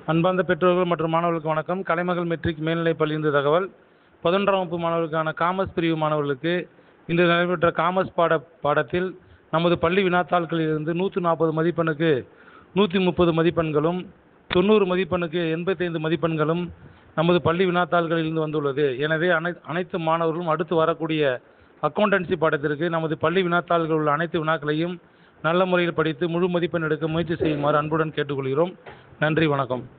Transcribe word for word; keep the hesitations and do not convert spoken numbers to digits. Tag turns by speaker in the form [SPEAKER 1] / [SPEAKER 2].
[SPEAKER 1] அன்பார்ந்த பெற்றோர்கள் மற்றும் மாணவர்களுக்கு வணக்கம். கலைமகள் மெட்ரிக் மேல்நிலைப் பள்ளியிலிருந்து தகவல். பதினொன்றாம் வகுப்பு மாணவர்களுக்கான காமர்ஸ் பிரிவு மாணவர்களுக்கு இன்று நடைபெற்ற காமர்ஸ் பாட பாடத்தில் நமது பள்ளி வினாத்தாள்களிலிருந்து நூற்றி நாற்பது மதிப்பெண்ணுக்கு நூற்றி முப்பது மதிப்பெண்களும் தொண்ணூறு மதிப்பெண்ணுக்கு எண்பத்தைந்து மதிப்பெண்களும் நமது பள்ளி வினாத்தாள்களிலிருந்து வந்துள்ளது. எனவே அனை அனைத்து மாணவர்களும் அடுத்து வரக்கூடிய அக்கௌண்டன்சி பாடத்திற்கு நமது பள்ளி வினாத்தாள்களில் உள்ள அனைத்து வினாக்களையும் நல்ல முறையில் படித்து முழு மதிப்பெண் எடுக்க முயற்சி செய்யுமாறு அன்புடன் கேட்டுக்கொள்கிறோம். நன்றி, வணக்கம்.